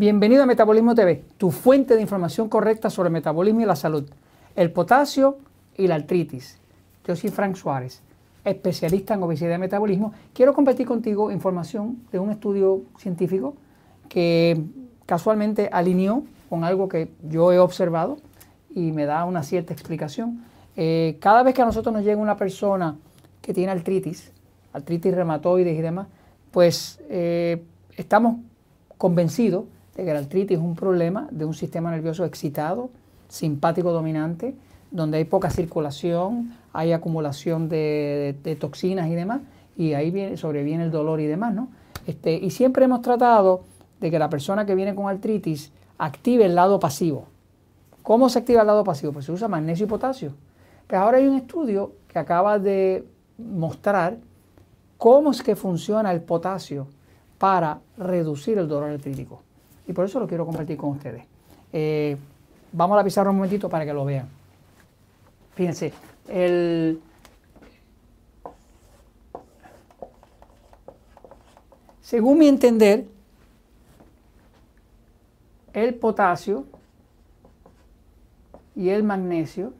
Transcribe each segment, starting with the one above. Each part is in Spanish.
Bienvenido a Metabolismo TV, tu fuente de información correcta sobre el metabolismo y la salud, el potasio y la artritis. Yo soy Frank Suárez, especialista en obesidad y metabolismo. Quiero compartir contigo información de un estudio científico que casualmente alineó con algo que yo he observado y me da una cierta explicación. Cada vez que a nosotros nos llega una persona que tiene artritis reumatoides y demás, pues estamos convencidos de que la artritis es un problema de un sistema nervioso excitado, simpático dominante, donde hay poca circulación, hay acumulación de toxinas y demás, y ahí sobreviene el dolor y demás, ¿no? Y siempre hemos tratado de que la persona que viene con artritis active el lado pasivo. ¿Cómo se activa el lado pasivo? Pues se usa magnesio y potasio. Pero ahora hay un estudio que acaba de mostrar cómo es que funciona el potasio para reducir el dolor artrítico. Y por eso lo quiero compartir con ustedes. Vamos a la pizarra un momentito para que lo vean. Fíjense, según mi entender, el potasio y el magnesio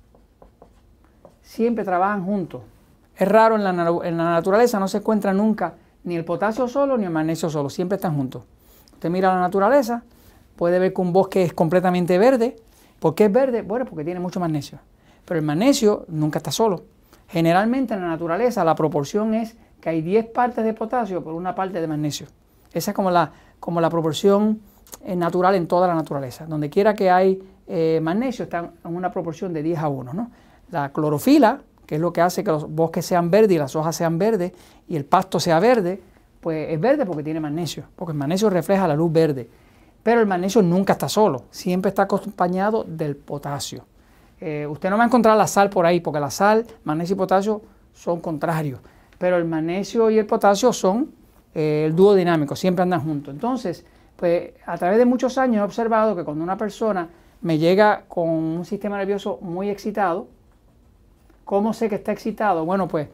siempre trabajan juntos. Es raro, en la naturaleza no se encuentra nunca ni el potasio solo ni el magnesio solo, siempre están juntos. Usted mira la naturaleza, puede ver que un bosque es completamente verde. ¿Por qué es verde? Bueno, porque tiene mucho magnesio. Pero el magnesio nunca está solo. Generalmente en la naturaleza la proporción es que hay 10 partes de potasio por una parte de magnesio. Esa es como la proporción natural en toda la naturaleza. Donde quiera que hay magnesio está en una proporción de 10 a 1, ¿no? La clorofila, que es lo que hace que los bosques sean verdes y las hojas sean verdes y el pasto sea verde, pues es verde porque tiene magnesio, porque el magnesio refleja la luz verde. Pero el magnesio nunca está solo, siempre está acompañado del potasio. Usted no va a encontrar la sal por ahí, porque la sal, magnesio y potasio son contrarios, pero el magnesio y el potasio son el dúo dinámico, siempre andan juntos. Entonces, pues a través de muchos años he observado que cuando una persona me llega con un sistema nervioso muy excitado, ¿cómo sé que está excitado? Bueno, pues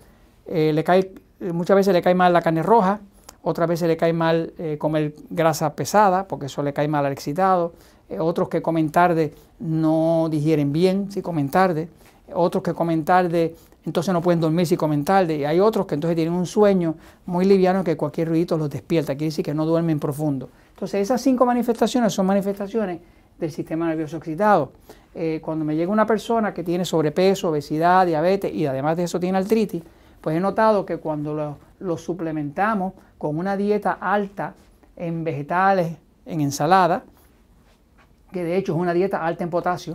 muchas veces le cae mal la carne roja, otras veces le cae mal comer grasa pesada, porque eso le cae mal al excitado. Otros que comen tarde no digieren bien si comen tarde. Otros que comen tarde entonces no pueden dormir si comen tarde. Y hay otros que entonces tienen un sueño muy liviano que cualquier ruidito los despierta, quiere decir que no duermen profundo. Entonces esas 5 manifestaciones son manifestaciones del sistema nervioso excitado. Cuando me llega una persona que tiene sobrepeso, obesidad, diabetes y además de eso tiene artritis, pues he notado que cuando lo suplementamos con una dieta alta en vegetales, en ensalada, que de hecho es una dieta alta en potasio,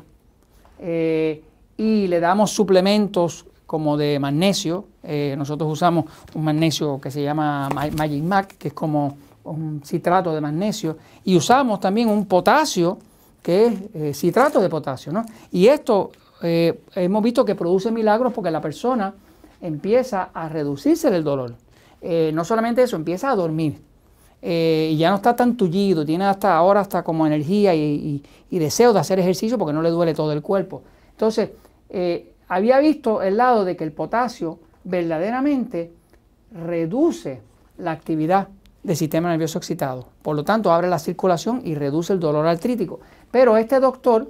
y le damos suplementos como de magnesio, nosotros usamos un magnesio que se llama Magic Mac, que es como un citrato de magnesio, y usamos también un potasio, que es citrato de potasio, ¿no? Y esto hemos visto que produce milagros porque la persona empieza a reducirse el dolor. No solamente eso, empieza a dormir. Y ya no está tan tullido, tiene ahora hasta como energía y deseo de hacer ejercicio porque no le duele todo el cuerpo. Entonces, había visto el lado de que el potasio verdaderamente reduce la actividad del sistema nervioso excitado. Por lo tanto, abre la circulación y reduce el dolor artrítico. Pero este doctor,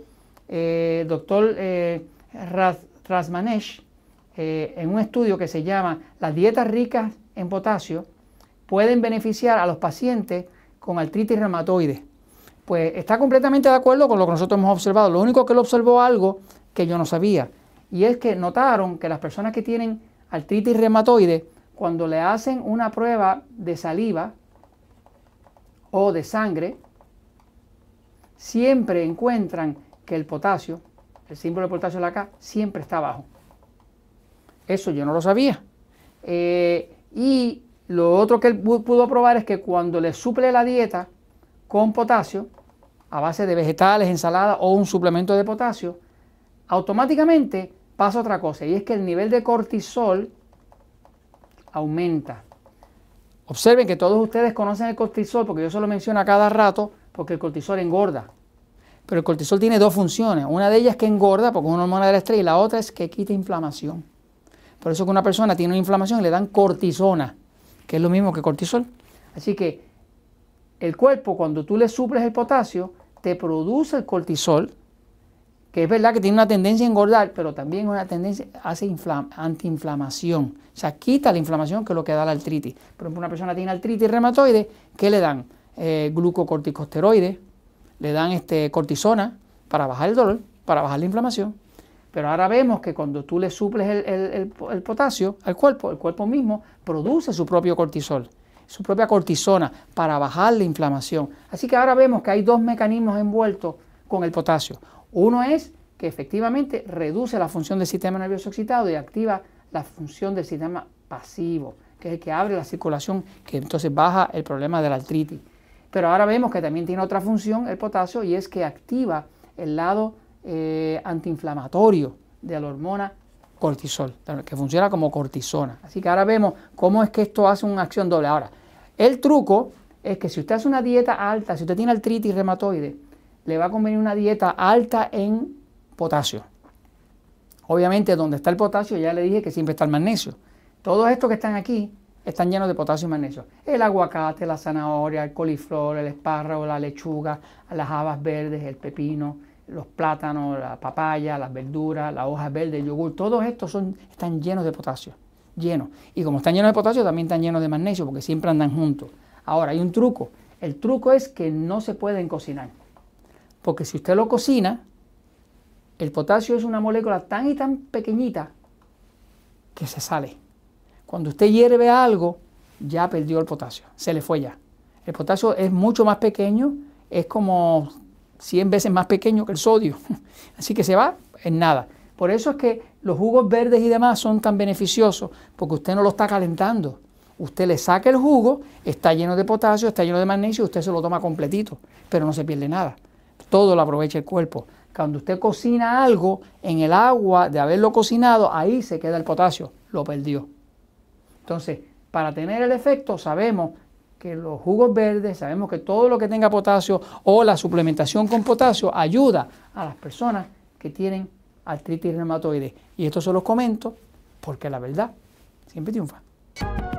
Razmanesh, en un estudio que se llama Las dietas ricas en potasio pueden beneficiar a los pacientes con artritis reumatoide. Pues está completamente de acuerdo con lo que nosotros hemos observado. Lo único que él observó algo que yo no sabía, y es que notaron que las personas que tienen artritis reumatoide, cuando le hacen una prueba de saliva o de sangre, siempre encuentran que el potasio, el símbolo de potasio de la K, siempre está bajo. Eso yo no lo sabía. Y lo otro que él pudo probar es que cuando le suple la dieta con potasio, a base de vegetales, ensalada o un suplemento de potasio, automáticamente pasa otra cosa, y es que el nivel de cortisol aumenta. Observen que todos ustedes conocen el cortisol, porque yo se lo menciono a cada rato, porque el cortisol engorda. Pero el cortisol tiene 2 funciones. Una de ellas es que engorda, porque es una hormona del estrés, y la otra es que quita inflamación. Por eso que una persona tiene una inflamación y le dan cortisona, que es lo mismo que cortisol. Así que el cuerpo, cuando tú le suples el potasio, te produce el cortisol, que es verdad que tiene una tendencia a engordar, pero también una tendencia hace antiinflamación. O sea, quita la inflamación, que es lo que da la artritis. Por ejemplo, una persona tiene artritis reumatoide, ¿qué le dan? Glucocorticosteroides, le dan cortisona para bajar el dolor, para bajar la inflamación. Pero ahora vemos que cuando tú le suples el potasio al cuerpo, el cuerpo mismo produce su propio cortisol, su propia cortisona para bajar la inflamación. Así que ahora vemos que hay dos mecanismos envueltos con el potasio. Uno es que efectivamente reduce la función del sistema nervioso excitado y activa la función del sistema pasivo, que es el que abre la circulación, que entonces baja el problema de la artritis. Pero ahora vemos que también tiene otra función el potasio, y es que activa el lado antiinflamatorio de la hormona cortisol, que funciona como cortisona. Así que ahora vemos cómo es que esto hace una acción doble. Ahora, el truco es que si usted hace una dieta alta, si usted tiene artritis reumatoide, le va a convenir una dieta alta en potasio. Obviamente, donde está el potasio, ya le dije que siempre está el magnesio. Todos estos que están aquí están llenos de potasio y magnesio. El aguacate, la zanahoria, el coliflor, el espárrago, la lechuga, las habas verdes, el pepino, los plátanos, la papaya, las verduras, las hojas verdes, el yogur, todos estos están llenos de potasio, llenos. Y como están llenos de potasio, también están llenos de magnesio, porque siempre andan juntos. Ahora, hay un truco. El truco es que no se pueden cocinar. Porque si usted lo cocina, el potasio es una molécula tan y tan pequeñita que se sale. Cuando usted hierve algo, ya perdió el potasio, se le fue ya. El potasio es mucho más pequeño, es como 100 veces más pequeño que el sodio, así que se va en nada. Por eso es que los jugos verdes y demás son tan beneficiosos, porque usted no lo está calentando. Usted le saca el jugo, está lleno de potasio, está lleno de magnesio, usted se lo toma completito, pero no se pierde nada. Todo lo aprovecha el cuerpo. Cuando usted cocina algo, en el agua de haberlo cocinado, ahí se queda el potasio, lo perdió. Entonces, para tener el efecto, sabemos que los jugos verdes, sabemos que todo lo que tenga potasio o la suplementación con potasio ayuda a las personas que tienen artritis reumatoide. Y esto se los comento porque la verdad siempre triunfa.